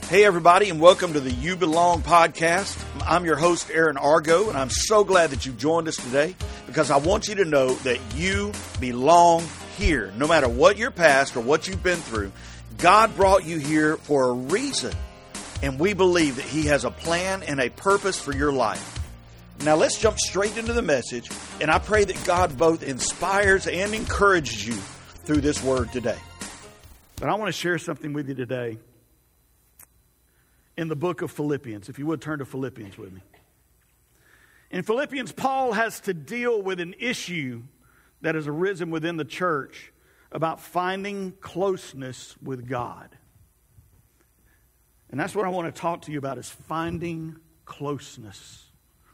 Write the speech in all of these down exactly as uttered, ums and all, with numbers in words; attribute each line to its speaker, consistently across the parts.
Speaker 1: Hey everybody, and welcome to the You Belong podcast. I'm your host, Aaron Argo, and I'm so glad that you've joined us today because I want you to know that you belong here. No matter what your past or what you've been through, God brought you here for a reason, and we believe that He has a plan and a purpose for your life. Now let's jump straight into the message, and I pray that God both inspires and encourages you through this word today. But I want to share something with you today in the book of Philippians. If you would turn to Philippians with me. In Philippians, Paul has to deal with an issue that has arisen within the church about finding closeness with God. And that's what I want to talk to you about, is finding closeness.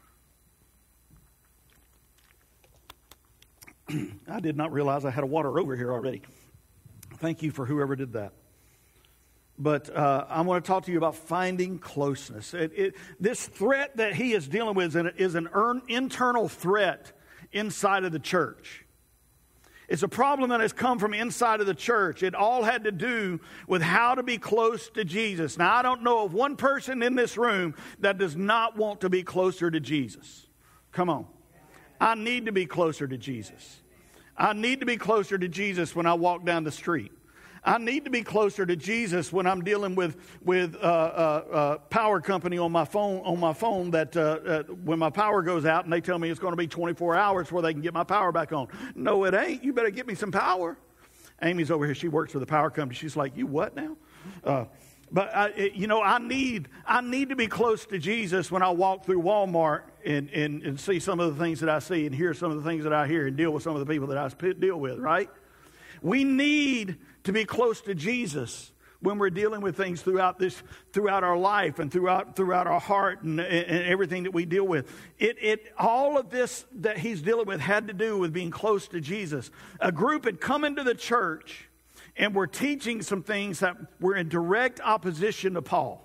Speaker 1: I did not realize I had a water over here already. Thank you for whoever did that. But uh, I want to talk to you about finding closeness. It, it, this threat that he is dealing with is an, is an earn, internal threat inside of the church. It's a problem that has come from inside of the church. It all had to do with how to be close to Jesus. Now, I don't know of one person in this room that does not want to be closer to Jesus. Come on. I need to be closer to Jesus. I need to be closer to Jesus when I walk down the street. I need to be closer to Jesus when I'm dealing with with uh, uh, uh, power company on my phone. On my phone, that uh, uh, when my power goes out and they tell me it's going to be twenty-four hours before they can get my power back on. No, it ain't. You better get me some power. Amy's over here. She works for the power company. She's like, "You what now?" Uh, but I, it, you know, I need I need to be close to Jesus when I walk through Walmart and, and and see some of the things that I see and hear some of the things that I hear and deal with some of the people that I deal with. Right? We need to be close to Jesus when we're dealing with things throughout this, throughout our life and throughout throughout our heart and, and everything that we deal with. It it all of this that he's dealing with had to do with being close to Jesus. A group had come into the church and were teaching some things that were in direct opposition to Paul.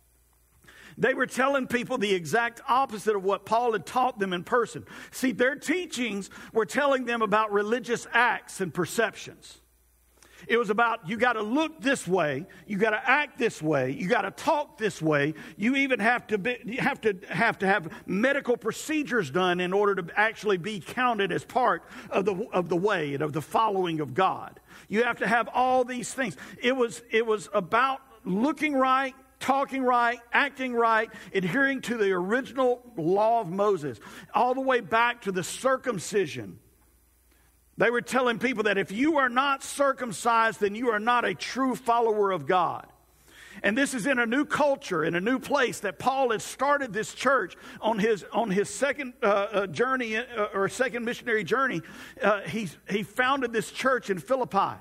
Speaker 1: They were telling people the exact opposite of what Paul had taught them in person. See, their teachings were telling them about religious acts and perceptions. It was about, you got to look this way, you got to act this way, you got to talk this way. You even have to be, you have to have to have medical procedures done in order to actually be counted as part of the of the way and of the following of God. You have to have all these things. It was it was about looking right, talking right, acting right, adhering to the original law of Moses, all the way back to the circumcision. They were telling people that if you are not circumcised, then you are not a true follower of God. And this is in a new culture, in a new place that Paul had started this church on his on his second uh, uh, journey uh, or second missionary journey. Uh, he he founded this church in Philippi,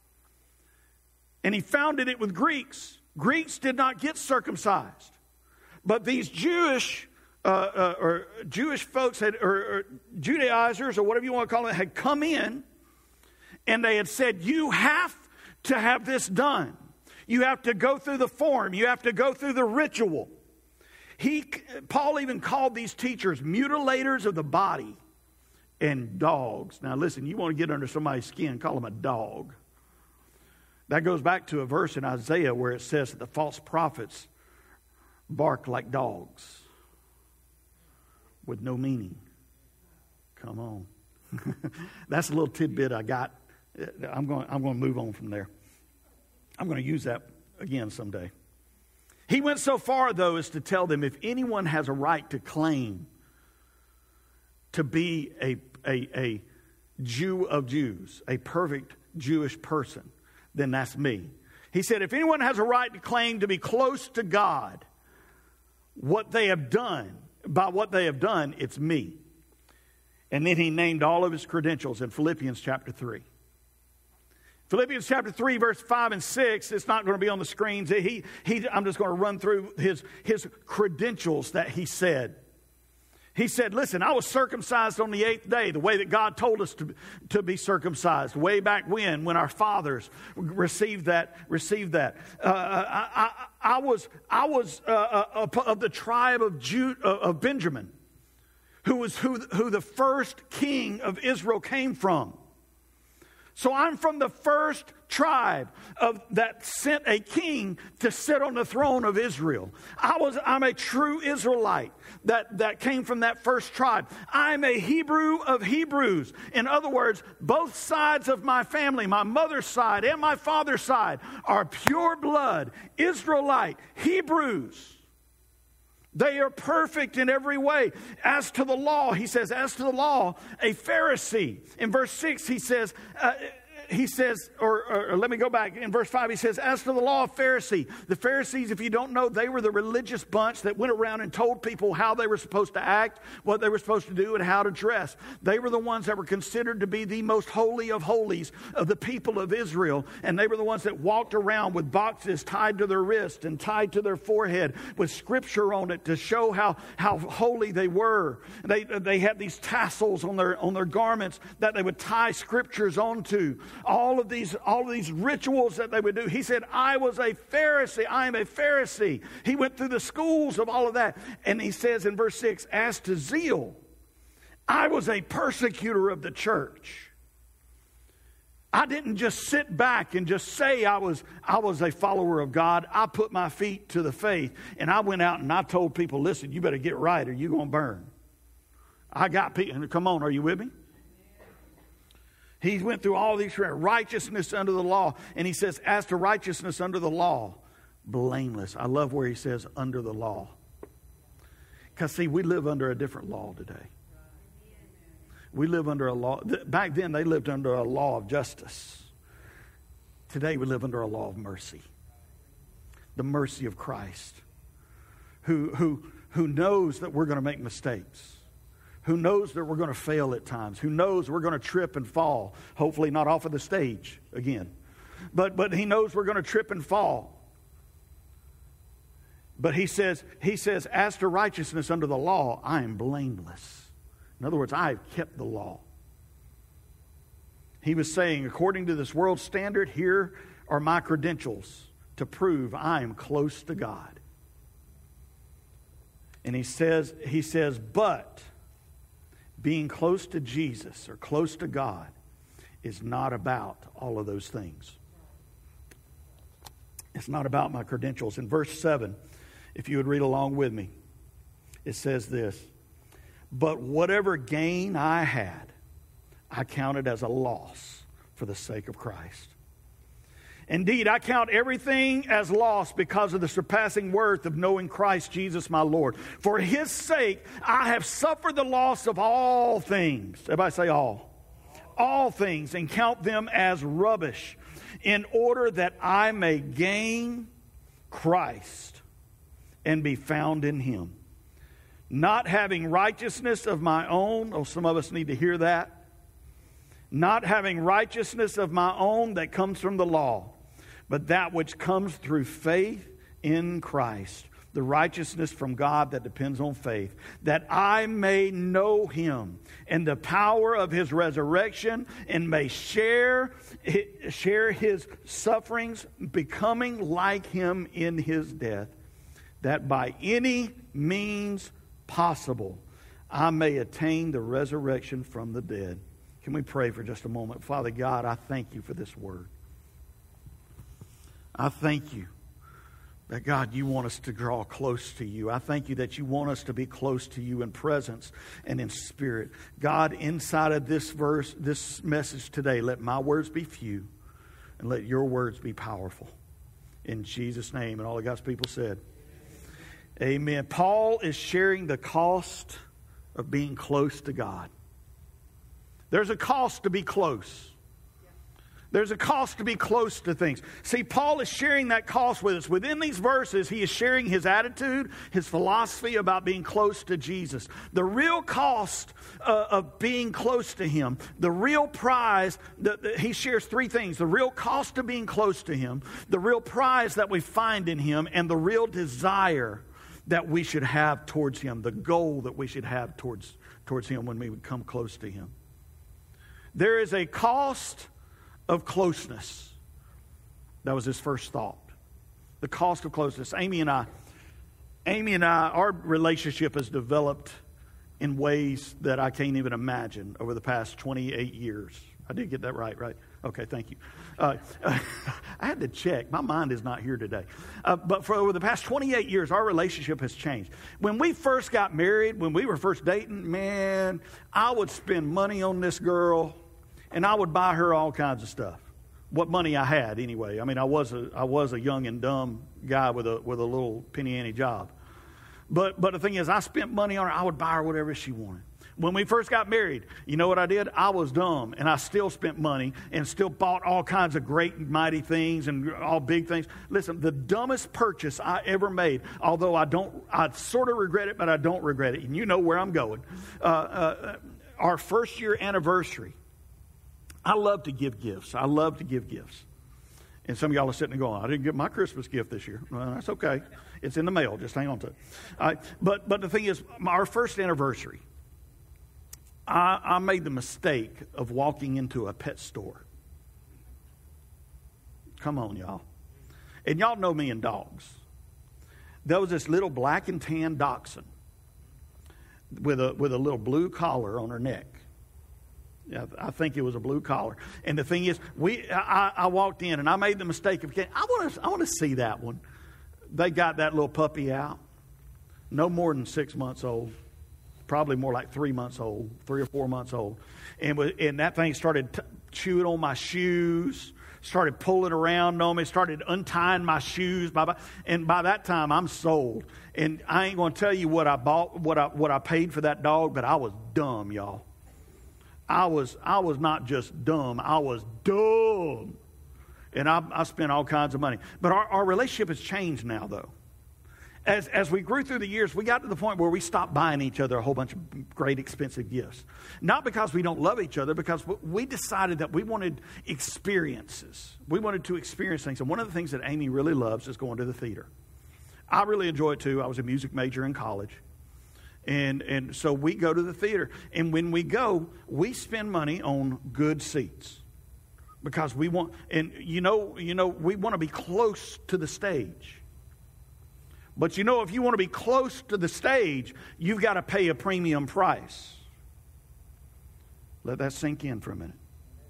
Speaker 1: and he founded it with Greeks. Greeks did not get circumcised, but these Jewish Uh, uh, or Jewish folks had, or, or Judaizers, or whatever you want to call it, had come in, and they had said, "You have to have this done. You have to go through the form. You have to go through the ritual." He, Paul, even called these teachers mutilators of the body and dogs. Now, listen, you want to get under somebody's skin, call them a dog. That goes back to a verse in Isaiah where it says that the false prophets bark like dogs, with no meaning. Come on. That's a little tidbit I got. I'm going, I'm going to move on from there. I'm going to use that again someday. He went so far, though, as to tell them if anyone has a right to claim to be a, a, a Jew of Jews, a perfect Jewish person, then that's me. He said, if anyone has a right to claim to be close to God, what they have done, by what they have done, it's me. And then he named all of his credentials in Philippians chapter three. Philippians chapter three, verse five and six, it's not going to be on the screens. He, he, I'm just going to run through his, his credentials that he said. He said, listen, I was circumcised on the eighth day, the way that God told us to, to be circumcised, way back when, when our fathers received that. Received that. Uh, I, I, I was, I was uh, uh, of the tribe of, Jude, uh, of Benjamin, who was who, who the first king of Israel came from. So I'm from the first tribe of that sent a king to sit on the throne of Israel. I was, I'm a true Israelite that, that came from that first tribe. I'm a Hebrew of Hebrews. In other words, both sides of my family, my mother's side and my father's side, are pure blood, Israelite, Hebrews. They are perfect in every way. As to the law, he says, as to the law, a Pharisee. In verse six, he says, uh, he says, or, or, or let me go back. In verse five, he says, as to the law of Pharisee. The Pharisees, if you don't know, they were the religious bunch that went around and told people how they were supposed to act, what they were supposed to do, and how to dress. They were the ones that were considered to be the most holy of holies of the people of Israel. And they were the ones that walked around with boxes tied to their wrist and tied to their forehead with scripture on it to show how, how holy they were. They, they had these tassels on their, on their garments that they would tie scriptures onto. All of these, all of these rituals that they would do. He said, I was a Pharisee. I am a Pharisee. He went through the schools of all of that. And he says in verse six, as to zeal, I was a persecutor of the church. I didn't just sit back and just say I was, I was a follower of God. I put my feet to the faith. And I went out and I told people, listen, you better get right or you're going to burn. I got people. Come on, are you with me? He went through all these righteousness under the law. And he says, as to righteousness under the law, blameless. I love where he says under the law. Because see, we live under a different law today. We live under a law. Back then, they lived under a law of justice. Today, we live under a law of mercy. The mercy of Christ. Who, who, who knows that we're going to make mistakes. Who knows that we're going to fail at times. Who knows we're going to trip and fall. Hopefully not off of the stage again. But, but he knows we're going to trip and fall. But he says, he says, as to righteousness under the law, I am blameless. In other words, I have kept the law. He was saying, according to this world standard, here are my credentials to prove I am close to God. And he says, he says, but being close to Jesus or close to God is not about all of those things. It's not about my credentials. In verse seven, if you would read along with me, it says this, but whatever gain I had, I counted as a loss for the sake of Christ. Indeed, I count everything as loss because of the surpassing worth of knowing Christ Jesus my Lord. For his sake, I have suffered the loss of all things. Everybody say all. All things, and count them as rubbish, in order that I may gain Christ and be found in him. Not having righteousness of my own. Oh, some of us need to hear that. Not having righteousness of my own that comes from the law, but that which comes through faith in Christ, the righteousness from God that depends on faith, that I may know him and the power of his resurrection, and may share, share his sufferings, becoming like him in his death, that by any means possible I may attain the resurrection from the dead. Can we pray for just a moment? Father God, I thank you for this word. I thank you that, God, you want us to draw close to you. I thank you that you want us to be close to you in presence and in spirit. God, inside of this verse, this message today, let my words be few and let your words be powerful. In Jesus' name. And all of God's people said, amen. Paul is sharing the cost of being close to God. There's a cost to be close. There's a cost to be close to things. See, Paul is sharing that cost with us. Within these verses, he is sharing his attitude, his philosophy about being close to Jesus. The real cost uh, of being close to him, the real prize, that, that he shares three things. The real cost of being close to him, the real prize that we find in him, and the real desire that we should have towards him, the goal that we should have towards, towards him when we would come close to him. There is a cost of closeness. That was his first thought. The cost of closeness. Amy and I, Amy and I, our relationship has developed in ways that I can't even imagine over the past twenty-eight years. I did get that right, right? Okay, thank you. Uh, I had to check. My mind is not here today. Uh, but for over the past twenty-eight years, our relationship has changed. When we first got married, when we were first dating, man, I would spend money on this girl, and I would buy her all kinds of stuff. What money I had, anyway. I mean, I was a I was a young and dumb guy with a with a little penny ante job. But but the thing is, I spent money on her. I would buy her whatever she wanted. When we first got married, you know what I did? I was dumb, and I still spent money and still bought all kinds of great and mighty things and all big things. Listen, the dumbest purchase I ever made, although I don't, I sort of regret it, but I don't regret it. And you know where I'm going. Uh, uh, our first year anniversary, I love to give gifts. I love to give gifts. And some of y'all are sitting there going, I didn't get my Christmas gift this year. Well, that's okay. It's in the mail. Just hang on to it. All right. But, but the thing is, our first anniversary, I, I made the mistake of walking into a pet store. Come on, y'all. And y'all know me and dogs. There was this little black and tan dachshund with a with a little blue collar on her neck. Yeah, I think it was a blue collar. And the thing is, we I, I walked in and I made the mistake of I want to I want to see that one. They got that little puppy out, no more than six months old. Probably more like three months old, three or four months old. And, and that thing started t- chewing on my shoes, started pulling around on me, started untying my shoes. And by that time, I'm sold. And I ain't going to tell you what I bought, what I, what I paid for that dog, but I was dumb, y'all. I was, I was not just dumb. I was dumb. And I, I spent all kinds of money. But our, our relationship has changed now, though. As as we grew through the years, we got to the point where we stopped buying each other a whole bunch of great expensive gifts. Not because we don't love each other, because we decided that we wanted experiences. We wanted to experience things. And one of the things that Amy really loves is going to the theater. I really enjoy it too. I was a music major in college. And and so we go to the theater. And when we go, we spend money on good seats. Because we want, and you know, you know, we want to be close to the stage. But you know, if you want to be close to the stage, you've got to pay a premium price. Let that sink in for a minute.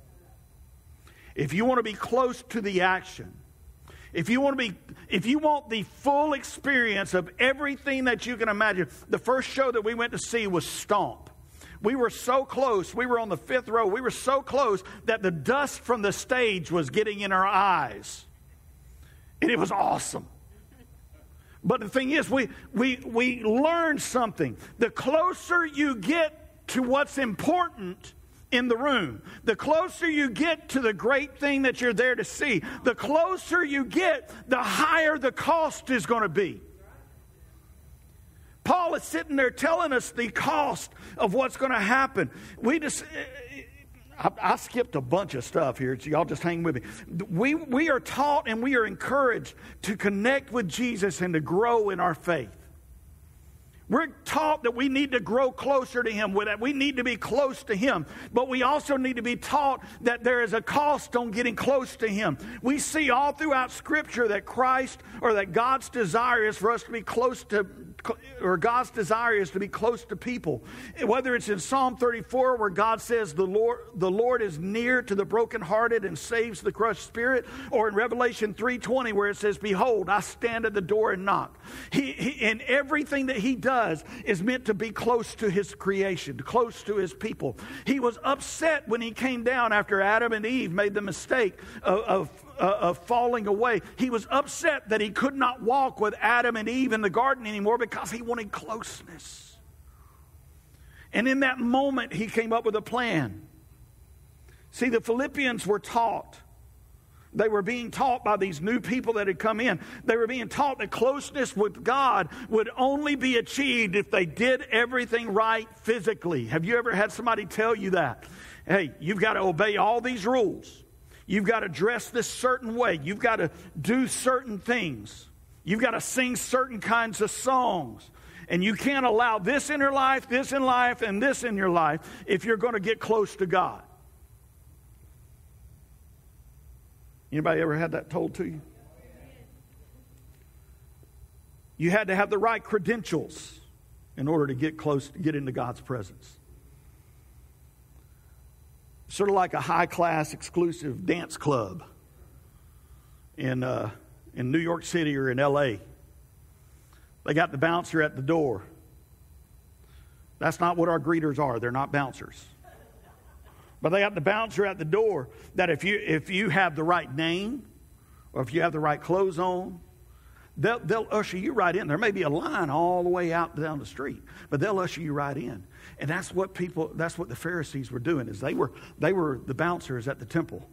Speaker 1: If you want to be close to the action, if you want to be, if you want the full experience of everything that you can imagine, the first show that we went to see was Stomp. We were so close. We were on the fifth row. We were so close that the dust from the stage was getting in our eyes. And it was awesome. But the thing is, we, we, we learn something. The closer you get to what's important in the room, the closer you get to the great thing that you're there to see, the closer you get, the higher the cost is going to be. Paul is sitting there telling us the cost of what's going to happen. We just... I, I skipped a bunch of stuff here, so y'all just hang with me. We, we are taught and we are encouraged to connect with Jesus and to grow in our faith. We're taught that we need to grow closer to Him, that we need to be close to Him. But we also need to be taught that there is a cost on getting close to Him. We see all throughout Scripture that Christ, or that God's desire is for us to be close to, or God's desire is to be close to people. Whether it's in Psalm thirty-four where God says the Lord, the Lord is near to the brokenhearted and saves the crushed spirit, or in Revelation three twenty where it says, behold, I stand at the door and knock. He, he, and everything that He does is meant to be close to His creation, close to His people. He was upset when He came down after Adam and Eve made the mistake of, of, uh, of falling away. He was upset that He could not walk with Adam and Eve in the garden anymore because He wanted closeness. And in that moment, He came up with a plan. See, the Philippians were taught. They were being taught by these new people that had come in. They were being taught that closeness with God would only be achieved if they did everything right physically. Have you ever had somebody tell you that? Hey, you've got to obey all these rules. You've got to dress this certain way. You've got to do certain things. You've got to sing certain kinds of songs. And you can't allow this in your life, this in life, and this in your life if you're going to get close to God. Anybody ever had that told to you? You had to have the right credentials in order to get close, to get into God's presence. sort of like a high-class exclusive dance club in uh, in New York City or in L A. They got the bouncer at the door. That's not what our greeters are. They're not bouncers. But they got the bouncer at the door that if you if you have the right name or if you have the right clothes on, they'll, they'll usher you right in. There may be a line all the way out down the street, but they'll usher you right in. And that's what people, that's what the Pharisees were doing, is they were they were the bouncers at the temple.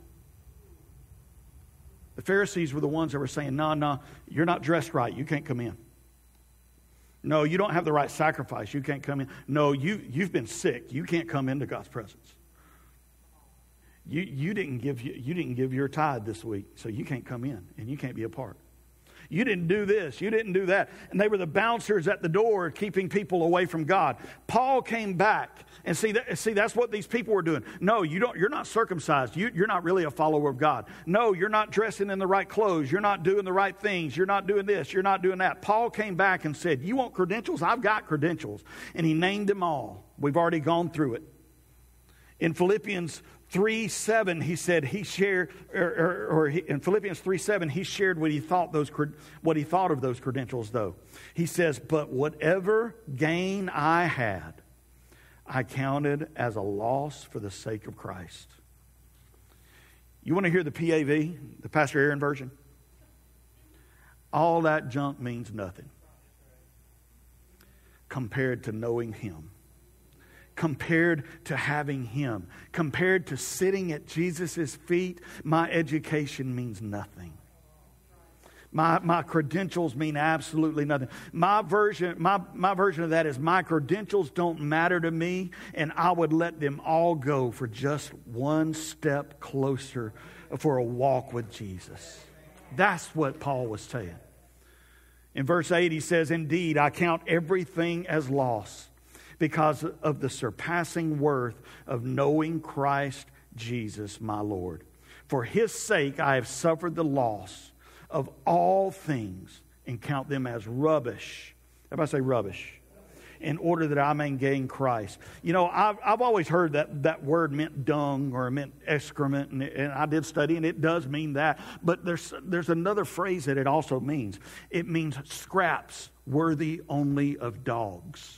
Speaker 1: The Pharisees were the ones that were saying, no, no, you're not dressed right. You can't come in. No, you don't have the right sacrifice. You can't come in. No, you, you've been sick. You can't come into God's presence. You, you, didn't give, you didn't give your tithe this week, so you can't come in, and you can't be a part. You didn't do this. You didn't do that. And they were the bouncers at the door keeping people away from God. Paul came back. And see, that, see that's what these people were doing. No, you don't, you're not circumcised. You, you're not really a follower of God. No, you're not dressing in the right clothes. You're not doing the right things. You're not doing this. You're not doing that. Paul came back and said, you want credentials? I've got credentials. And he named them all. We've already gone through it. In Philippians three seven, he said he shared, or, or, or he, in Philippians three seven, he shared what he thought those what he thought of those credentials. Though he says, "But whatever gain I had, I counted as a loss for the sake of Christ." You want to hear the P A V, the Pastor Aaron version? All that junk means nothing compared to knowing Him. Compared to having Him, compared to sitting at Jesus' feet, my education means nothing. My, my credentials mean absolutely nothing. My version, my, my version of that is my credentials don't matter to me, and I would let them all go for just one step closer for a walk with Jesus. That's what Paul was saying. In verse eight, he says, "Indeed, I count everything as loss, because of the surpassing worth of knowing Christ Jesus my Lord. For His sake I have suffered the loss of all things and count them as rubbish." Everybody say rubbish. "In order that I may gain Christ." You know, I've, I've always heard that that word meant dung or meant excrement, and, and I did study, and it does mean that. But there's there's another phrase that it also means. It means scraps worthy only of dogs.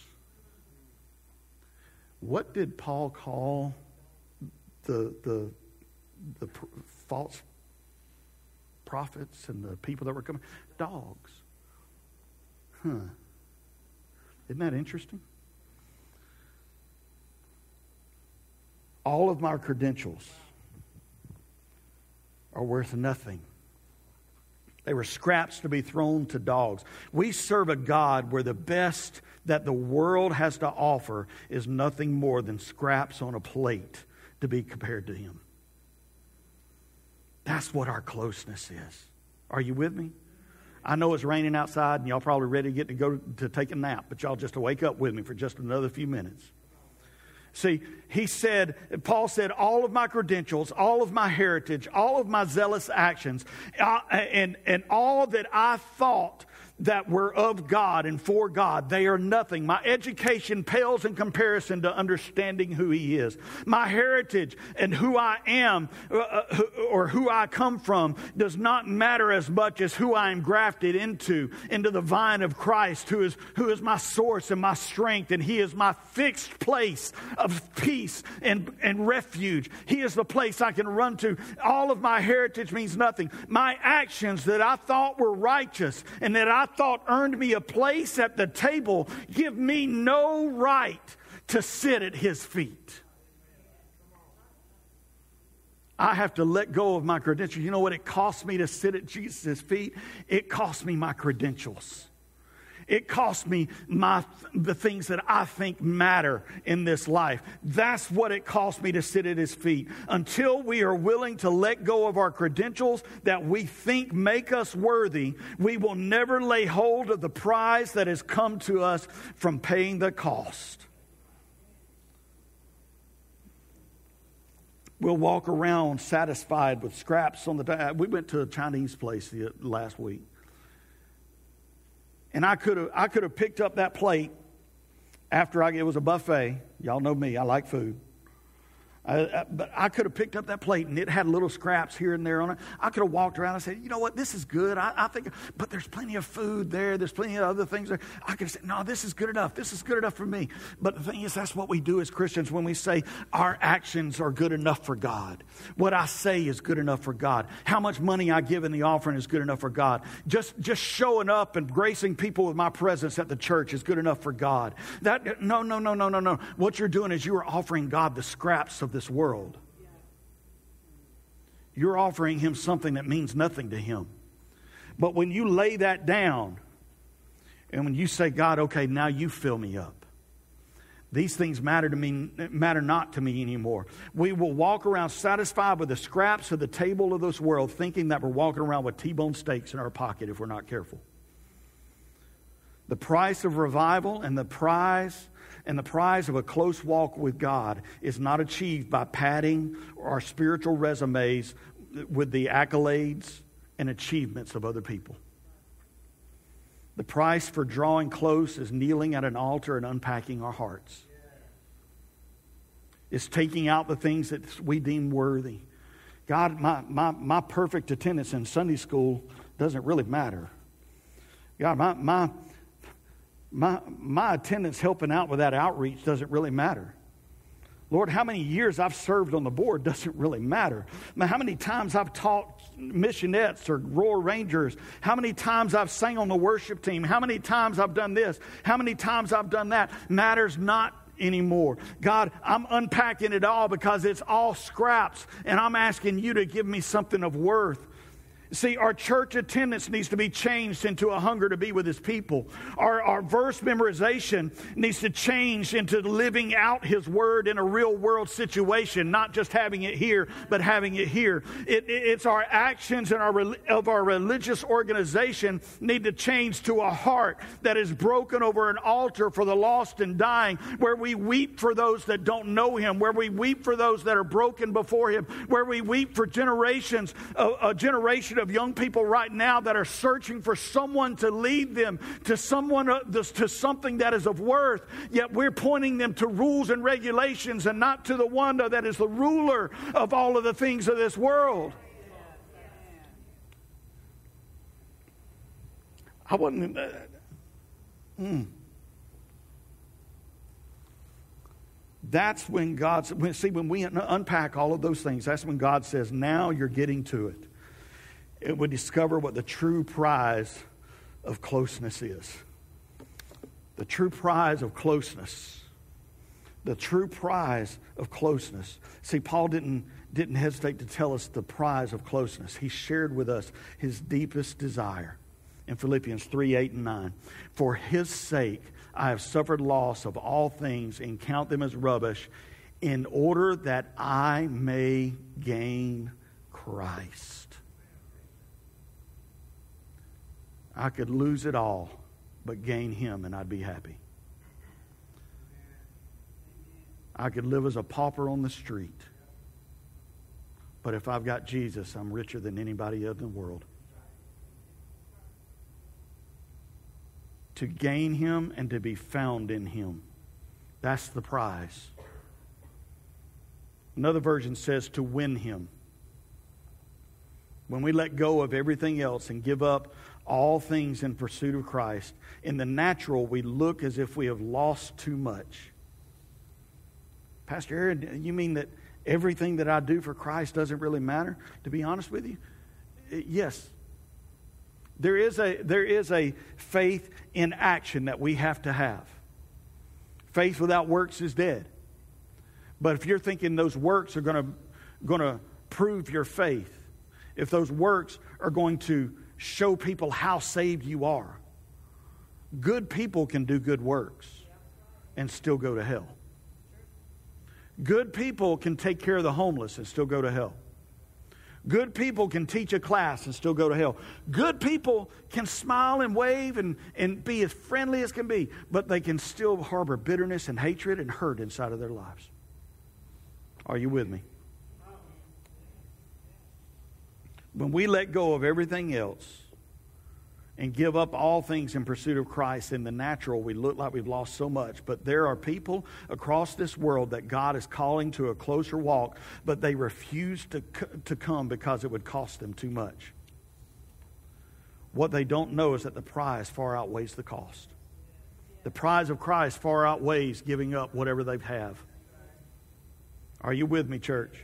Speaker 1: What did Paul call the, the, the false prophets and the people that were coming? Dogs. Huh. Isn't that interesting? All of my credentials are worth nothing. They were scraps to be thrown to dogs. We serve a God where the best that the world has to offer is nothing more than scraps on a plate to be compared to Him. That's what our closeness is. Are you with me? I know it's raining outside and y'all probably ready to get to go to take a nap, but y'all just to wake up with me for just another few minutes. See, he said, Paul said, all of my credentials, all of my heritage, all of my zealous actions, uh, and, and all that I thought that were of God and for God, they are nothing. My education pales in comparison to understanding who He is. My heritage and who I am uh, or who I come from does not matter as much as who I am grafted into, into the vine of Christ, who is, who is my source and my strength, and He is my fixed place of peace and, and refuge. He is the place I can run to. All of my heritage means nothing. My actions that I thought were righteous and that I thought earned me a place at the table give me no right to sit at His feet. I have to let go of my credentials. You know what it cost me to sit at Jesus' feet? It cost me my credentials. It cost me my the things that I think matter in this life. That's what it cost me to sit at His feet. Until we are willing to let go of our credentials that we think make us worthy, we will never lay hold of the prize that has come to us from paying the cost. We'll walk around satisfied with scraps on the... We went to a Chinese place the, last week. And I could have I could have picked up that plate after I, it was a buffet. Y'all know me, I like food. I, I, but I could have picked up that plate and it had little scraps here and there on it. I could have walked around and said, you know what, this is good. I, I think, but there's plenty of food there. There's plenty of other things there. I could have said, no, this is good enough. This is good enough for me. But the thing is, that's what we do as Christians when we say our actions are good enough for God. What I say is good enough for God. How much money I give in the offering is good enough for God. Just, just showing up and gracing people with my presence at the church is good enough for God. That, no, no, no, no, no, no. What you're doing is you are offering God the scraps of this world. You're offering him something that means nothing to him. But when you lay that down and when you say, God, okay, now you fill me up. These things matter to me, matter not to me anymore. We will walk around satisfied with the scraps of the table of this world, thinking that we're walking around with T-bone steaks in our pocket if we're not careful. The price of revival and the prize and the prize of a close walk with God is not achieved by padding our spiritual resumes with the accolades and achievements of other people. The price for drawing close is kneeling at an altar and unpacking our hearts. It's taking out the things that we deem worthy. God, my, my, my perfect attendance in Sunday school doesn't really matter. God, my, my, my, my attendance helping out with that outreach doesn't really matter. Lord, how many years I've served on the board doesn't really matter. Now, how many times I've taught missionettes or Royal Rangers, how many times I've sang on the worship team, how many times I've done this, how many times I've done that, matters not anymore. God, I'm unpacking it all because it's all scraps, and I'm asking you to give me something of worth. See, our church attendance needs to be changed into a hunger to be with his people. Our, our verse memorization needs to change into living out his word in a real world situation, not just having it here, but having it here. It, it, it's our actions and our of our religious organization need to change to a heart that is broken over an altar for the lost and dying, where we weep for those that don't know him, where we weep for those that are broken before him, where we weep for generations, a, a generation of of young people right now that are searching for someone to lead them to someone uh, this, to something that is of worth, yet we're pointing them to rules and regulations and not to the one that is the ruler of all of the things of this world. I wasn't uh, mm. That's when God, see, when we unpack all of those things, that's when God says, now you're getting to it. It would discover what the true prize of closeness is. The true prize of closeness. The true prize of closeness. See, Paul didn't, didn't hesitate to tell us the prize of closeness. He shared with us his deepest desire in Philippians three, eight, and nine. For his sake, I have suffered loss of all things and count them as rubbish, in order that I may gain Christ. I could lose it all, but gain him, and I'd be happy. I could live as a pauper on the street, but if I've got Jesus, I'm richer than anybody else in the world. To gain him and to be found in him. That's the prize. Another version says to win him. When we let go of everything else and give up all things in pursuit of Christ, in the natural, we look as if we have lost too much. Pastor Aaron, you mean that everything that I do for Christ doesn't really matter? To be honest with you, yes. There is a, there is a faith in action that we have to have. Faith without works is dead. But if you're thinking those works are going to, going to prove your faith, if those works are going to show people how saved you are, good people can do good works and still go to hell. Good people can take care of the homeless and still go to hell. Good people can teach a class and still go to hell. Good people can smile and wave and, and be as friendly as can be, but they can still harbor bitterness and hatred and hurt inside of their lives. Are you with me? When we let go of everything else and give up all things in pursuit of Christ. In the natural, we look like we've lost so much. But there are people across this world that God is calling to a closer walk, but they refuse to, to come because it would cost them too much. What they don't know is that the prize far outweighs the cost. The prize of Christ far outweighs giving up whatever they have. Are you with me, church?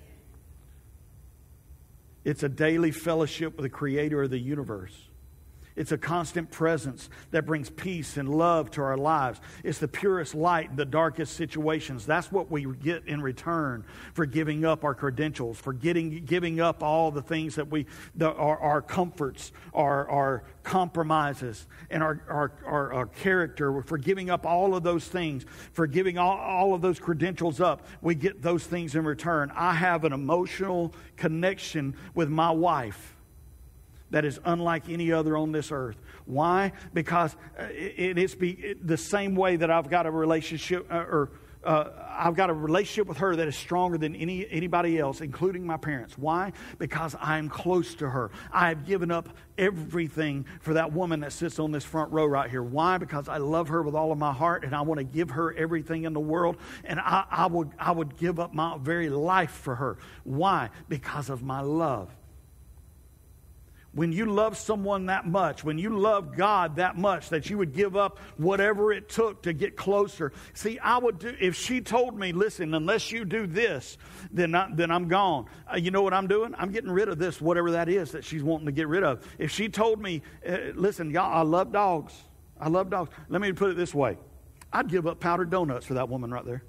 Speaker 1: It's a daily fellowship with the Creator of the universe. It's a constant presence that brings peace and love to our lives. It's the purest light in the darkest situations. That's what we get in return for giving up our credentials, for getting, giving up all the things that we, the, our, our comforts, our, our compromises, and our, our, our, our character, for giving up all of those things, for giving all, all of those credentials up. We get those things in return. I have an emotional connection with my wife that is unlike any other on this earth. Why? Because it is be the same way that I've got a relationship, uh, or uh, I've got a relationship with her that is stronger than any anybody else, including my parents. Why? Because I'm close to her. I have given up everything for that woman that sits on this front row right here. Why? Because I love her with all of my heart, and I want to give her everything in the world, and I, I would I would give up my very life for her. Why? Because of my love. When you love someone that much, when you love God that much that you would give up whatever it took to get closer. See, I would do, if she told me, listen, unless you do this, then, I, then I'm gone. Uh, you know what I'm doing? I'm getting rid of this, whatever that is that she's wanting to get rid of. If she told me, uh, listen, y'all, I love dogs. I love dogs. Let me put it this way. I'd give up powdered donuts for that woman right there.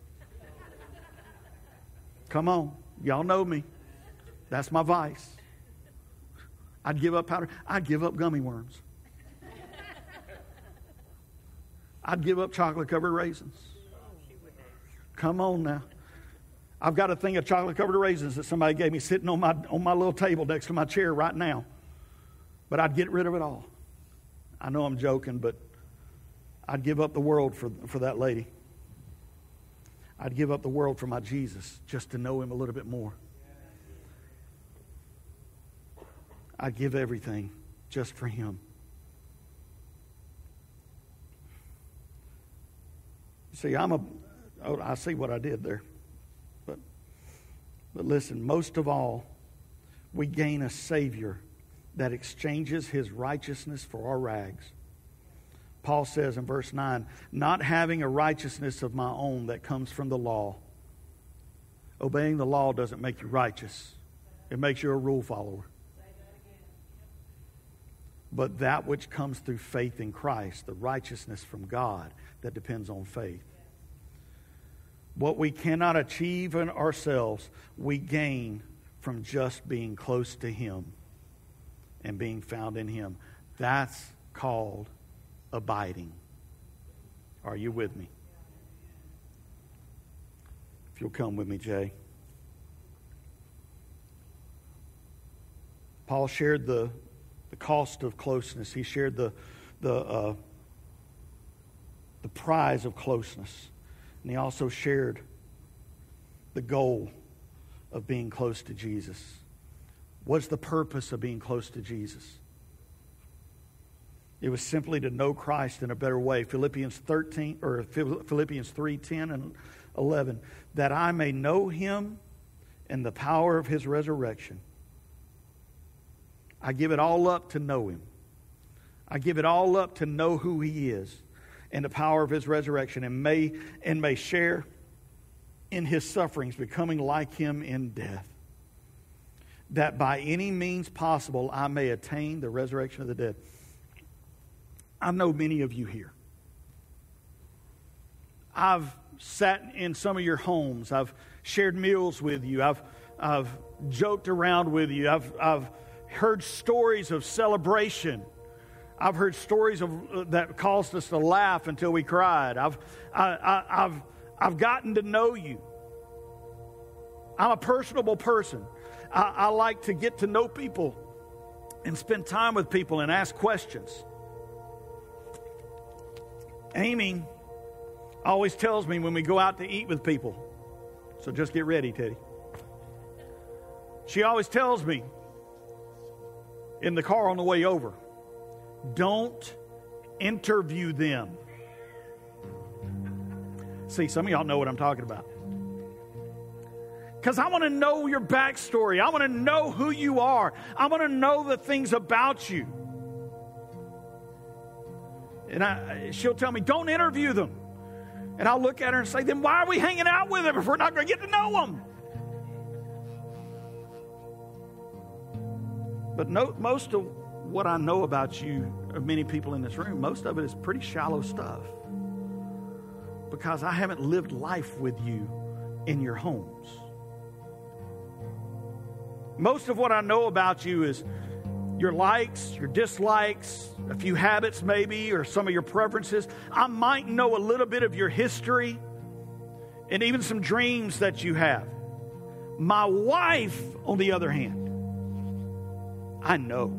Speaker 1: Come on. Y'all know me. That's my vice. I'd give up powder. I'd give up gummy worms. I'd give up chocolate-covered raisins. Come on now. I've got a thing of chocolate-covered raisins that somebody gave me sitting on my on my little table next to my chair right now. But I'd get rid of it all. I know I'm joking, but I'd give up the world for, for that lady. I'd give up the world for my Jesus just to know him a little bit more. I'd give everything just for him. See, I'm a, oh, I see what I did there. But, but listen, most of all, we gain a Savior that exchanges his righteousness for our rags. Paul says in verse nine, not having a righteousness of my own that comes from the law. Obeying the law doesn't make you righteous. It makes you a rule follower. But that which comes through faith in Christ, the righteousness from God that depends on faith. What we cannot achieve in ourselves, we gain from just being close to him and being found in him. That's called abiding. Are you with me? If you'll come with me, Jay. Paul shared the The cost of closeness. He shared the the uh, the prize of closeness, and he also shared the goal of being close to Jesus. What's the purpose of being close to Jesus? It was simply to know Christ in a better way. Philippians thirteen or Philippians three ten and eleven, that I may know him in the power of his resurrection. I give it all up to know him. I give it all up to know who he is and the power of his resurrection, and may and may share in his sufferings, becoming like him in death, that by any means possible I may attain the resurrection of the dead. I know many of you here. I've sat in some of your homes. I've shared meals with you. I've I've joked around with you. I've I've heard stories of celebration. I've heard stories of uh, that caused us to laugh until we cried. I've I, I, I've I've gotten to know you. I'm a personable person. I, I like to get to know people and spend time with people and ask questions. Amy always tells me when we go out to eat with people, so just get ready, Teddy. She always tells me in the car on the way over, Don't interview them. See, some of y'all know what I'm talking about. Because I want to know your backstory. I want to know who you are. I want to know the things about you. And I, she'll tell me, don't interview them. And I'll look at her and say, then why are we hanging out with them if we're not going to get to know them? But no, most of what I know about you, of many people in this room, most of it is pretty shallow stuff. Because I haven't lived life with you in your homes. Most of what I know about you is your likes, your dislikes, a few habits maybe, or some of your preferences. I might know a little bit of your history and even some dreams that you have. My wife, on the other hand, I know.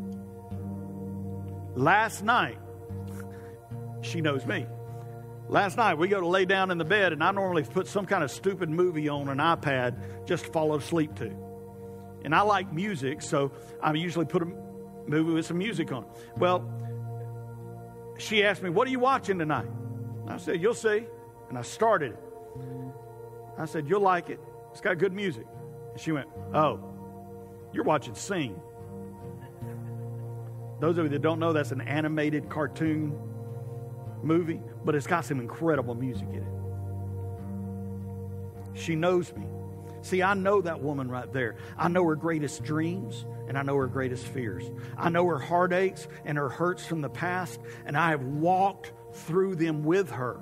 Speaker 1: Last night, she knows me. Last night, we go to lay down in the bed, and I normally put some kind of stupid movie on an iPad just to fall asleep to. And I like music, so I usually put a movie with some music on it. Well, she asked me, what are you watching tonight? I said, you'll see. And I started it. I said, you'll like it. It's got good music. And she went, oh, you're watching Sing. Those of you that don't know, that's an animated cartoon movie, but it's got some incredible music in it. She knows me. See, I know that woman right there. I know her greatest dreams, and I know her greatest fears. I know her heartaches and her hurts from the past, and I have walked through them with her.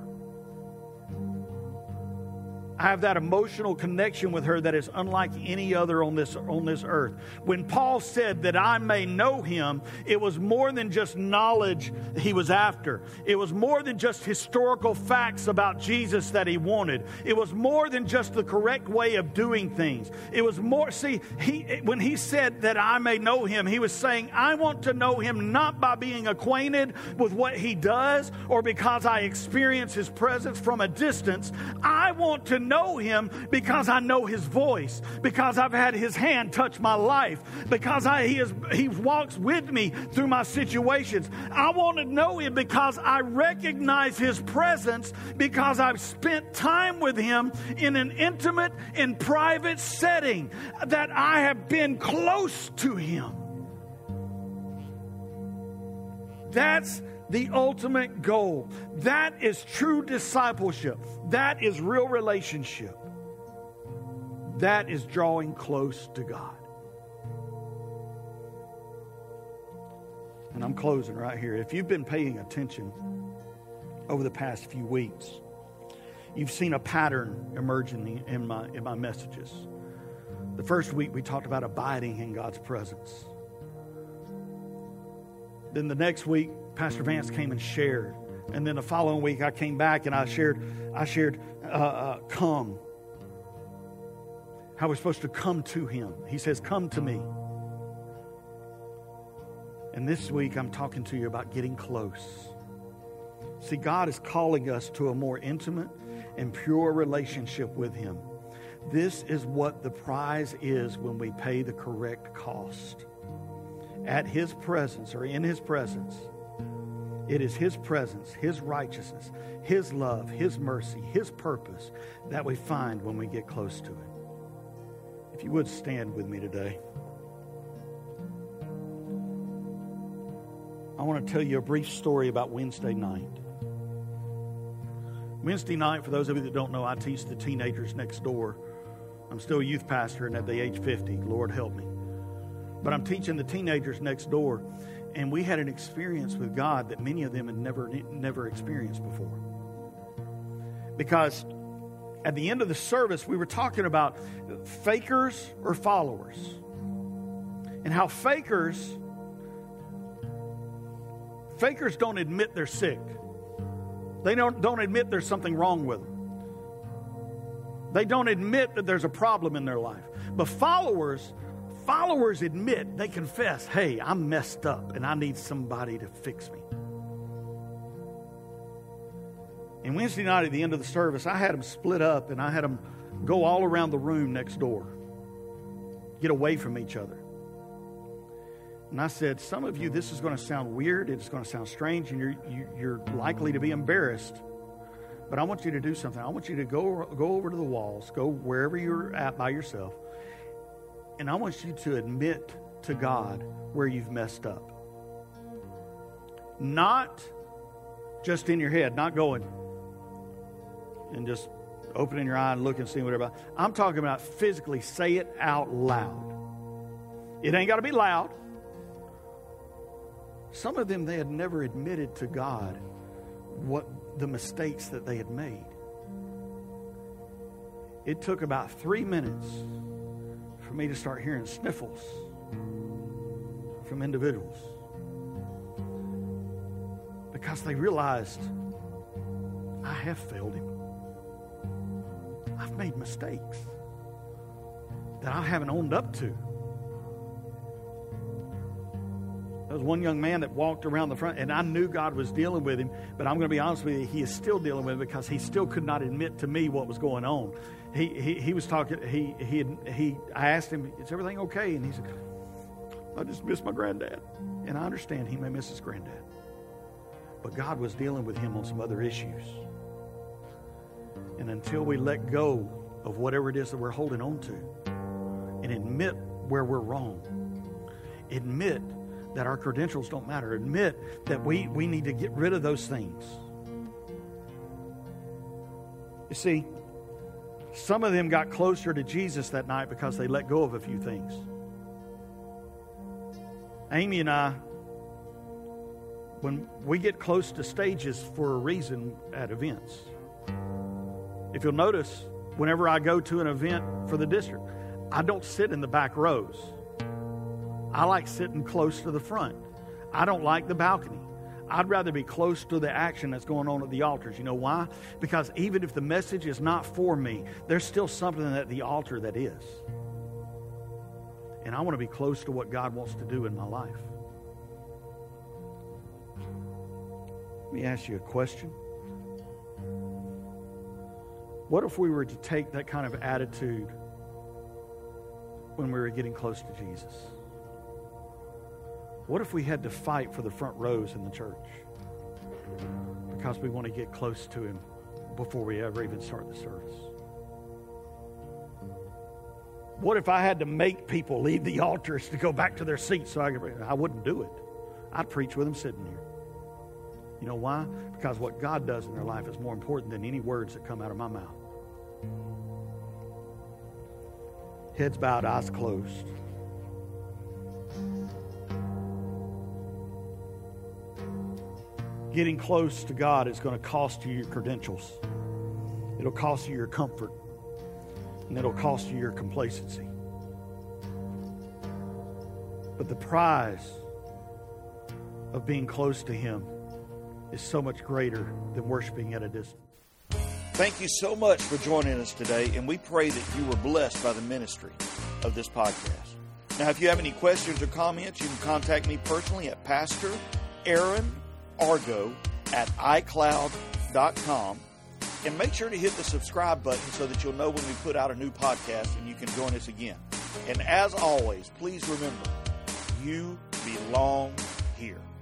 Speaker 1: I have that emotional connection with her that is unlike any other on this, on this earth. When Paul said that I may know him, it was more than just knowledge he was after. It was more than just historical facts about Jesus that he wanted. It was more than just the correct way of doing things. It was more, see, he, when he said that I may know him, he was saying, I want to know him not by being acquainted with what he does or because I experience his presence from a distance. I want to know him because I know his voice, because I've had his hand touch my life, because I, he, is, he walks with me through my situations. I want to know him because I recognize his presence, because I've spent time with him in an intimate and private setting, that I have been close to him. That's the ultimate goal. That is true discipleship. That is real relationship. That is drawing close to God. And I'm closing right here. If you've been paying attention over the past few weeks, you've seen a pattern emerge in, the, in, my, in my messages. The first week we talked about abiding in God's presence. Then the next week, Pastor Vance came and shared. And then the following week, I came back and I shared, I shared, uh, uh, come. How we're supposed to come to him. He says, come to me. And this week, I'm talking to you about getting close. See, God is calling us to a more intimate and pure relationship with him. This is what the prize is when we pay the correct cost. At his presence, or in his presence, it is his presence, his righteousness, his love, his mercy, his purpose that we find when we get close to it. If you would stand with me today. I want to tell you a brief story about Wednesday night. Wednesday night, for those of you that don't know, I teach the teenagers next door. I'm still a youth pastor and at the age fifty. Lord help me. But I'm teaching the teenagers next door. And we had an experience with God that many of them had never, never experienced before. Because at the end of the service, we were talking about fakers or followers. And how fakers, fakers don't admit they're sick. They don't, don't admit there's something wrong with them. They don't admit that there's a problem in their life. But followers... Followers admit, they confess, hey, I'm messed up and I need somebody to fix me. And Wednesday night at the end of the service, I had them split up and I had them go all around the room next door. Get away from each other. And I said, some of you, this is going to sound weird. It's going to sound strange, and you're, you, you're likely to be embarrassed. But I want you to do something. I want you to go, go over to the walls, go wherever you're at by yourself, and I want you to admit to God where you've messed up. Not just in your head, not going and just opening your eye and looking and seeing whatever. I'm talking about physically say it out loud. It ain't got to be loud. Some of them, they had never admitted to God what the mistakes that they had made. It took about three minutes for me to start hearing sniffles from individuals because they realized I have failed him. I've made mistakes that I haven't owned up to. There was one young man that walked around the front, and I knew God was dealing with him, but I'm going to be honest with you, he is still dealing with it because he still could not admit to me what was going on. He he, he was talking, he, he, had, he, I asked him, is everything okay? And he said, I just miss my granddad. And I understand he may miss his granddad. But God was dealing with him on some other issues. And until we let go of whatever it is that we're holding on to and admit where we're wrong, admit that our credentials don't matter, admit that we, we need to get rid of those things. You see, some of them got closer to Jesus that night because they let go of a few things. Amy and I, when we get close to stages for a reason at events, if you'll notice, whenever I go to an event for the district, I don't sit in the back rows. I like sitting close to the front. I don't like the balcony. I'd rather be close to the action that's going on at the altars. You know why? Because even if the message is not for me, there's still something at the altar that is. And I want to be close to what God wants to do in my life. Let me ask you a question. What if we were to take that kind of attitude when we were getting close to Jesus? What if we had to fight for the front rows in the church because we want to get close to him before we ever even start the service? What if I had to make people leave the altars to go back to their seats so I could? I wouldn't do it. I'd preach with them sitting here. You know why? Because what God does in their life is more important than any words that come out of my mouth. Heads bowed, eyes closed. Getting close to God is going to cost you your credentials. It'll cost you your comfort. And it'll cost you your complacency. But the prize of being close to him is so much greater than worshiping at a distance.
Speaker 2: Thank you so much for joining us today, and we pray that you were blessed by the ministry of this podcast. Now, if you have any questions or comments, you can contact me personally at Pastor Aaron Argo at i cloud dot com. And make sure to hit the subscribe button so that you'll know when we put out a new podcast and you can join us again. And as always, please remember, you belong here.